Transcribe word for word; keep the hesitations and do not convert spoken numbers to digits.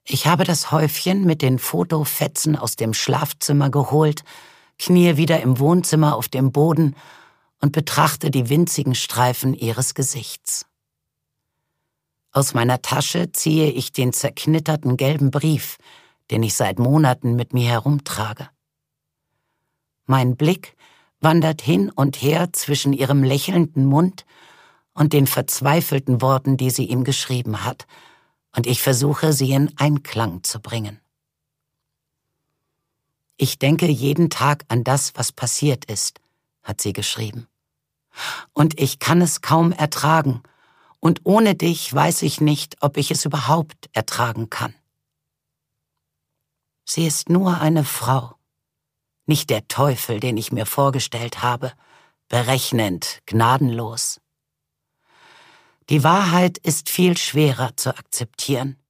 Ich habe das Häufchen mit den Fotofetzen aus dem Schlafzimmer geholt, kniee wieder im Wohnzimmer auf dem Boden und betrachte die winzigen Streifen ihres Gesichts. Aus meiner Tasche ziehe ich den zerknitterten gelben Brief, den ich seit Monaten mit mir herumtrage. Mein Blick wandert hin und her zwischen ihrem lächelnden Mund und den verzweifelten Worten, die sie ihm geschrieben hat, und ich versuche, sie in Einklang zu bringen. Ich denke jeden Tag an das, was passiert ist, hat sie geschrieben. Und ich kann es kaum ertragen, und ohne dich weiß ich nicht, ob ich es überhaupt ertragen kann. Sie ist nur eine Frau, nicht der Teufel, den ich mir vorgestellt habe, berechnend, gnadenlos. Die Wahrheit ist viel schwerer zu akzeptieren.